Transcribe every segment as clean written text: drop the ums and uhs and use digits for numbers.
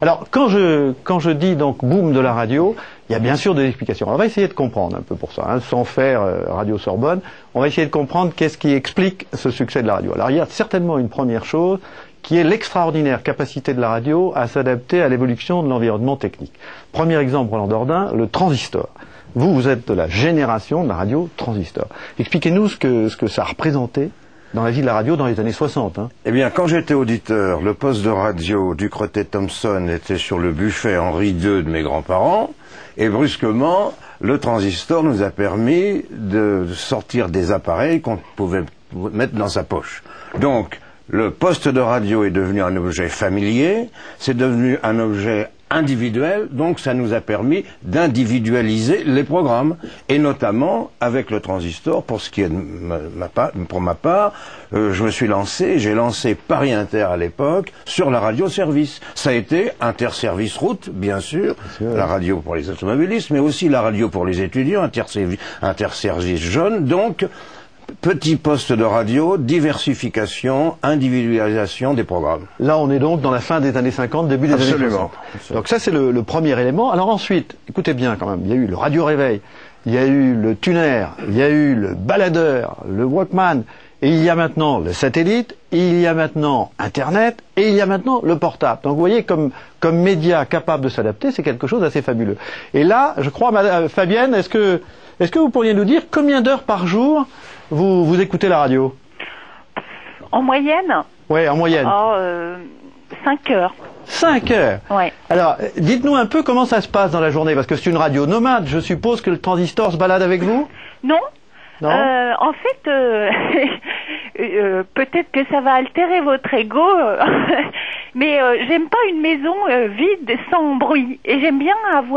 Alors, quand je dis donc boom de la radio, il y a bien sûr des explications. Alors, on va essayer de comprendre un peu pour ça, hein, sans faire Radio Sorbonne. On va essayer de comprendre qu'est-ce qui explique ce succès de la radio. Alors, il y a certainement une première chose qui est l'extraordinaire capacité de la radio à s'adapter à l'évolution de l'environnement technique. Premier exemple, Roland Dordain, le transistor. Vous êtes de la génération de la radio transistor. Expliquez-nous ce que ça représentait dans la vie de la radio dans les années 60. Hein. Eh bien, quand j'étais auditeur, le poste de radio du Ducretet-Thomson était sur le buffet Henri II de mes grands-parents, et brusquement, le transistor nous a permis de sortir des appareils qu'on pouvait mettre dans sa poche. Donc, le poste de radio est devenu un objet familier, c'est devenu un objet individuel, donc ça nous a permis d'individualiser les programmes, et notamment avec le transistor, pour ce qui est de pour ma part, j'ai lancé Paris Inter à l'époque sur la radio service. Ça a été interservice route, bien sûr, la radio pour les automobilistes, mais aussi la radio pour les étudiants, interservice jeune, donc petit poste de radio, diversification, individualisation des programmes. Là, on est donc dans la fin des années 50, début des années 60. Absolument. Donc ça, c'est le premier élément. Alors ensuite, écoutez bien quand même, il y a eu le radio-réveil, il y a eu le tuner, il y a eu le baladeur, le Walkman, et il y a maintenant le satellite, il y a maintenant Internet, et il y a maintenant le portable. Donc vous voyez, comme média capable de s'adapter, c'est quelque chose d'assez fabuleux. Et là, je crois, Fabienne, est-ce que vous pourriez nous dire combien d'heures par jour vous écoutez la radio? En moyenne? Oui, en moyenne. 5 heures. 5 heures? Oui. Alors, dites-nous un peu comment ça se passe dans la journée, parce que c'est une radio nomade. Je suppose que le transistor se balade avec vous? Non. Non. En fait, peut-être que ça va altérer votre ego, mais j'aime pas une maison vide, sans bruit. Et j'aime bien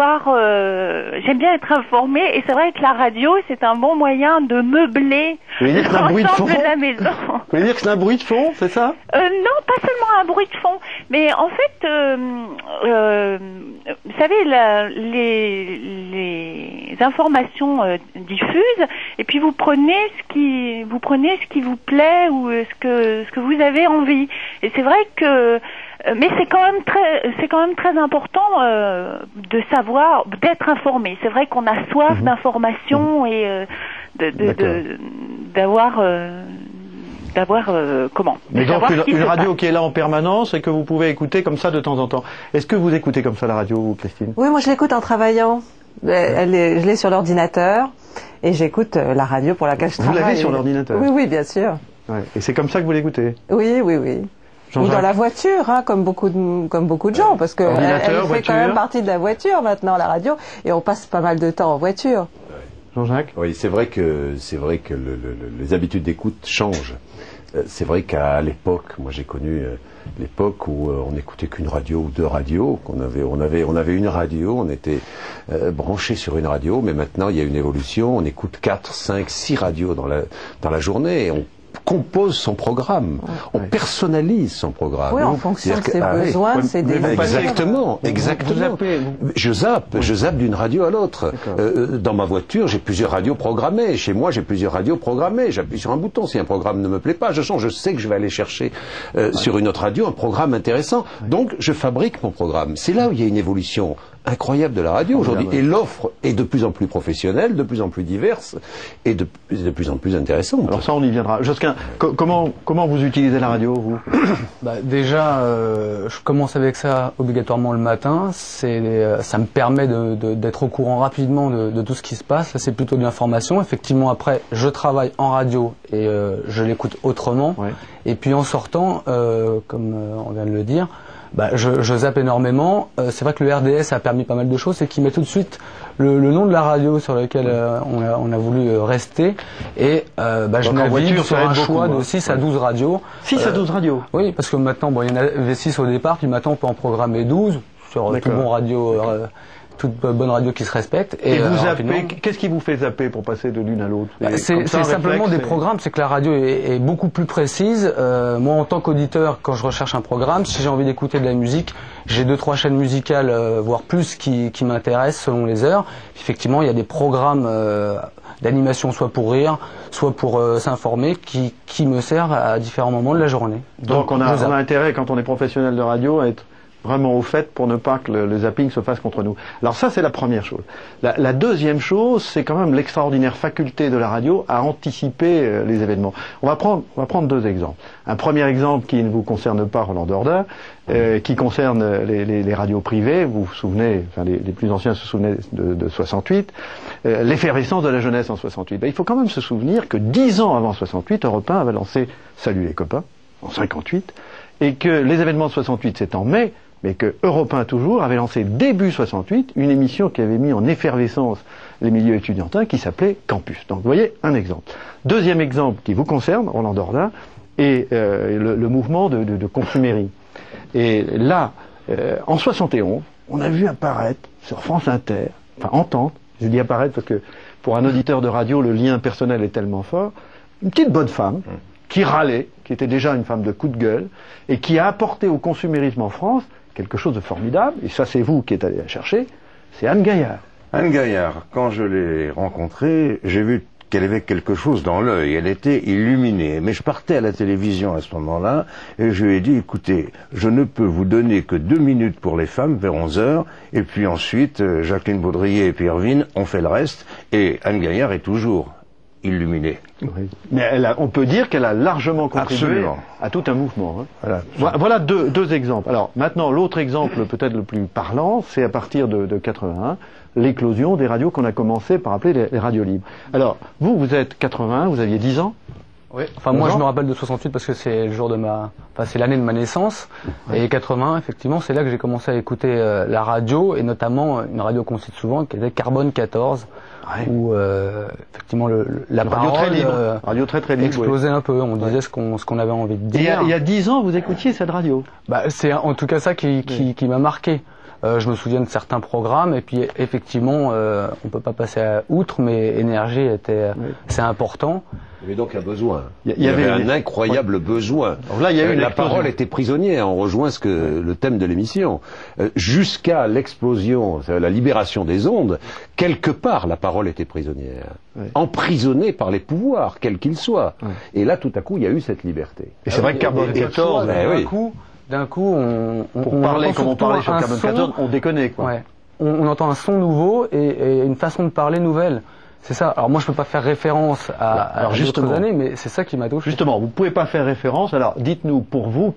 être informée. Et c'est vrai que la radio, c'est un bon moyen de meubler l'ensemble de la maison. Vous voulez dire que c'est un bruit de fond, c'est ça? Non, pas seulement un bruit de fond, mais en fait, vous savez, les informations diffusent, et puis vous prenez ce qui vous plaît ou ce que vous avez envie. Et c'est vrai que mais c'est quand même très important de savoir, d'être informé. C'est vrai qu'on a soif d'informations et d'avoir comment. Mais donc une radio qui est là en permanence et que vous pouvez écouter comme ça de temps en temps. Est-ce que vous écoutez comme ça la radio, vous, Christine? Oui, moi je l'écoute en travaillant. Je l'ai sur l'ordinateur et j'écoute la radio pour laquelle je travaille. Vous l'avez sur l'ordinateur? Oui, bien sûr. Ouais. Et c'est comme ça que vous l'écoutez? Oui. Ou dans la voiture, hein, comme beaucoup de gens, parce que elle fait quand même partie de la voiture maintenant, la radio, et on passe pas mal de temps en voiture. Jean-Jacques? Oui, c'est vrai que les habitudes d'écoute changent. C'est vrai qu'à l'époque, moi j'ai connu l'époque où on n'écoutait qu'une radio ou deux radios, on avait une radio, on était branché sur une radio, mais maintenant il y a une évolution, on écoute 4, 5, 6 radios dans la journée, et on compose son programme, on personnalise son programme. Oui, en fonction de ses besoins, de ses désirs. Exactement. Je zappe d'une radio à l'autre. Dans ma voiture, j'ai plusieurs radios programmées. Chez moi, j'ai plusieurs radios programmées. J'appuie sur un bouton. Si un programme ne me plaît pas, je change. Je sais que je vais aller chercher sur une autre radio un programme intéressant. Donc, je fabrique mon programme. C'est là où il y a une évolution incroyable de la radio aujourd'hui. Et l'offre est de plus en plus professionnelle, de plus en plus diverse et de plus en plus intéressante. Alors ça, on y viendra. Josquin, comment vous utilisez la radio, vous? Déjà, je commence avec ça obligatoirement le matin. Ça me permet d'être au courant rapidement de tout ce qui se passe. C'est plutôt de l'information. Effectivement, après, je travaille en radio et je l'écoute autrement. Ouais. Et puis en sortant, comme on vient de le dire, je zappe énormément. C'est vrai que le RDS a permis pas mal de choses, c'est qu'il met tout de suite le nom de la radio sur lequel on a voulu rester, et je navigue sur un choix de 6 à 12 radios. 6 à 12 radios? Oui, parce que maintenant, il y en avait 6 au départ, puis maintenant on peut en programmer 12 sur tout bon radio. Toute bonne radio qui se respecte. Et vous zappez, qu'est-ce qui vous fait zapper pour passer de l'une à l'autre? C'est simplement des programmes, c'est que la radio est beaucoup plus précise. Moi, en tant qu'auditeur, quand je recherche un programme, si j'ai envie d'écouter de la musique, j'ai 2-3 chaînes musicales, voire plus, qui m'intéressent selon les heures. Effectivement, il y a des programmes d'animation, soit pour rire, soit pour s'informer, qui me servent à différents moments de la journée. Donc on a intérêt, quand on est professionnel de radio, à être vraiment au fait pour ne pas que le zapping se fasse contre nous. Alors ça, c'est la première chose. La deuxième chose, c'est quand même l'extraordinaire faculté de la radio à anticiper les événements. On va prendre deux exemples. Un premier exemple qui ne vous concerne pas, Roland Dordain, qui concerne les radios privées. Vous vous souvenez, enfin les plus anciens se souvenaient de 68, l'effervescence de la jeunesse en 68. Il faut quand même se souvenir que 10 ans avant 68, Europe 1 avait lancé Salut les copains, en 58, et que les événements de 68 c'est en mai, mais que Europe 1 toujours avait lancé début 68 une émission qui avait mis en effervescence les milieux étudiantins qui s'appelait Campus. Donc vous voyez un exemple. Deuxième exemple qui vous concerne, Roland Dordain, est le mouvement de consumérie. Et là, en 71, on a vu apparaître sur France Inter, enfin entendre, je dis apparaître parce que pour un auditeur de radio, le lien personnel est tellement fort, une petite bonne femme qui râlait, qui était déjà une femme de coup de gueule, et qui a apporté au consumérisme en France quelque chose de formidable, et ça c'est vous qui êtes allé la chercher, c'est Anne Gaillard. Anne Gaillard, quand je l'ai rencontrée, j'ai vu qu'elle avait quelque chose dans l'œil, elle était illuminée. Mais je partais à la télévision à ce moment-là, et je lui ai dit, écoutez, je ne peux vous donner que 2 minutes pour les femmes, vers 11h, et puis ensuite, Jacqueline Baudrier et Pierre Vine ont fait le reste, et Anne Gaillard est toujours illuminée. Oui. Mais on peut dire qu'elle a largement contribué à tout un mouvement. Hein. Voilà deux exemples. Alors maintenant, l'autre exemple peut-être le plus parlant, c'est à partir de 81, l'éclosion des radios qu'on a commencé par appeler les radios libres. Alors, vous êtes 81, vous aviez 10 ans. Oui. Enfin, moi, je me rappelle de 68 parce que c'est le jour de c'est l'année de ma naissance. Ouais. Et 80, effectivement, c'est là que j'ai commencé à écouter la radio, et notamment une radio qu'on cite souvent, qui était Carbone 14. Ouais. Où effectivement la parole radio très libre, explosait un peu, on disait ce qu'on avait envie de dire. Et il y a 10 ans, vous écoutiez cette radio? C'est en tout cas ça qui m'a marqué. Je me souviens de certains programmes, et puis effectivement, on peut pas passer outre, mais énergie c'est important. Il y avait donc un besoin. Il y avait un incroyable besoin. Alors là, il y a eu la parole était prisonnière. On rejoint le thème de l'émission. Jusqu'à l'explosion, la libération des ondes, quelque part, la parole était prisonnière. Emprisonnée par les pouvoirs, quels qu'ils soient. Et là, tout à coup, il y a eu cette liberté. Et c'est vrai que Carbone 14, d'un coup, pour parler comme on parlait sur Carbone 14, on déconne, quoi. Ouais. On entend un son nouveau et une façon de parler nouvelle. C'est ça. Alors moi, je peux pas faire référence à d'autres années, mais c'est ça qui m'a touché. Justement, vous pouvez pas faire référence. Alors, dites-nous, pour vous,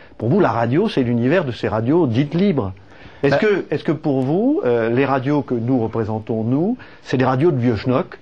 la radio, c'est l'univers de ces radios dites libres. Est-ce que pour vous, les radios que nous représentons, c'est des radios de vieux schnock,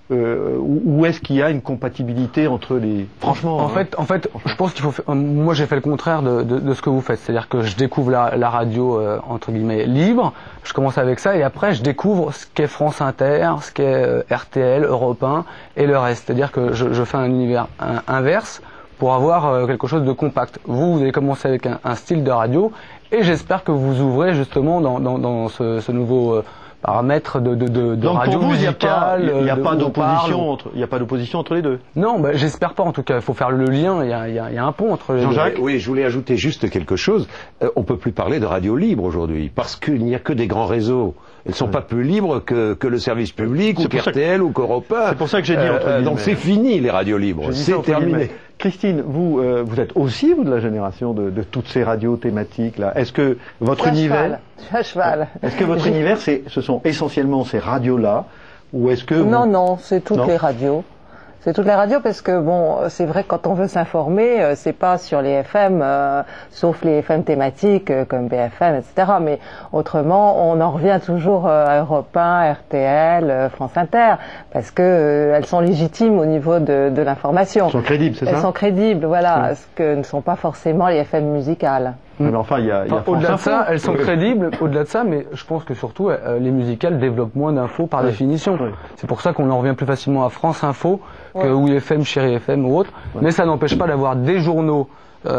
ou est-ce qu'il y a une compatibilité entre les... Franchement... En fait, je pense qu'il faut... Moi, j'ai fait le contraire de ce que vous faites. C'est-à-dire que je découvre la radio, entre guillemets, libre. Je commence avec ça, et après, je découvre ce qu'est France Inter, ce qu'est RTL, Europe 1, et le reste. C'est-à-dire que je fais un univers inverse pour avoir quelque chose de compact. Vous avez commencé avec un style de radio, et j'espère que vous ouvrez justement dans ce nouveau... paramètres de radio musicale. Il n'y a pas d'opposition entre les deux. Non, j'espère pas en tout cas. Il faut faire le lien. Il y a un pont entre les deux. Jean-Jacques, oui, je voulais ajouter juste quelque chose. On peut plus parler de radio libre aujourd'hui parce qu'il n'y a que des grands réseaux. Elles sont pas plus libres que le service public ou qu'RTL ou qu'Europe 1. C'est pour ça que j'ai dit entre guillemets. Donc c'est fini les radios libres. C'est terminé. Christine, vous êtes aussi de la génération de toutes ces radios thématiques là. Est-ce que votre univers, est-ce que votre univers, ce sont essentiellement ces radios là, ou est-ce que non, c'est toutes les radios. C'est toutes les radios parce que c'est vrai que quand on veut s'informer, c'est pas sur les FM, sauf les FM thématiques comme BFM, etc. Mais autrement, on en revient toujours à Europe 1, RTL, France Inter, parce que elles sont légitimes au niveau de l'information. Elles sont crédibles, c'est ça? Elles sont crédibles, voilà, ce que ne sont pas forcément les FM musicales. Mais enfin, il y a au-delà de ça, elles sont crédibles, au-delà de ça, mais je pense que surtout, les musicales développent moins d'infos par définition. Oui. C'est pour ça qu'on en revient plus facilement à France Info que WFM, Chéri FM ou autre. Mais ça n'empêche pas d'avoir des journaux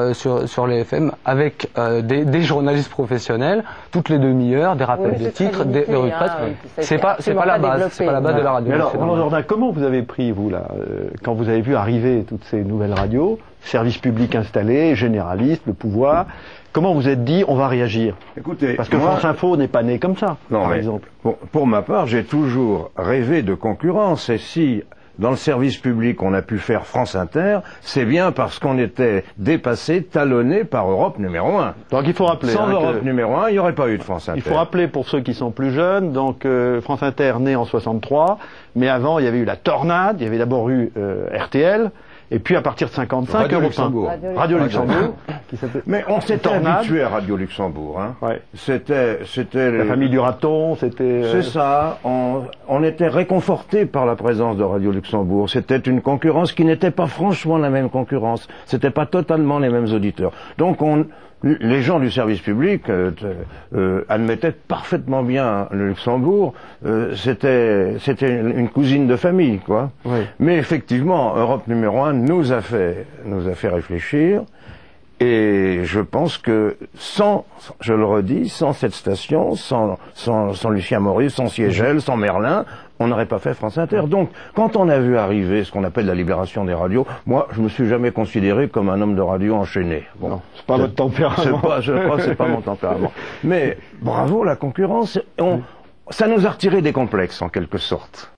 sur les FM avec des journalistes professionnels toutes les demi-heures, des rappels de titres, des revues de presse. C'est pas la base de la radio. Mais alors, Roland Dordain, comment vous avez pris, vous, là, quand vous avez vu arriver toutes ces nouvelles radios, service public installé, généraliste, le pouvoir, comment vous êtes dit, on va réagir? Écoutez, parce que France Info n'est pas né comme ça, par exemple. Pour ma part, j'ai toujours rêvé de concurrence, et si dans le service public, on a pu faire France Inter, c'est bien parce qu'on était dépassé, talonné par Europe numéro 1. Donc il faut rappeler. Sans Europe numéro 1, il n'y aurait pas eu de France Inter. Il faut rappeler pour ceux qui sont plus jeunes, donc France Inter né en 63, mais avant il y avait eu la Tornade, il y avait d'abord eu RTL, et puis à partir de 55, Radio Luxembourg. Radio Luxembourg. Mais on s'était habitué à Radio Luxembourg. Hein. Ouais. C'était la famille du raton, c'était... C'est ça. On était réconforté par la présence de Radio Luxembourg. C'était une concurrence qui n'était pas franchement la même concurrence. C'était pas totalement les mêmes auditeurs. Donc les gens du service public admettaient parfaitement bien le Luxembourg. C'était une cousine de famille, quoi. Oui. Mais effectivement, Europe numéro 1 nous a fait réfléchir. Et je pense que je le redis, sans cette station, sans Lucien Maurice, sans Siegel, sans Merlin, on n'aurait pas fait France Inter. Donc, quand on a vu arriver ce qu'on appelle la libération des radios, moi, je me suis jamais considéré comme un homme de radio enchaîné. Bon, non, c'est pas votre tempérament. Je crois que c'est pas mon tempérament. Mais bravo la concurrence. Ça nous a retiré des complexes, en quelque sorte.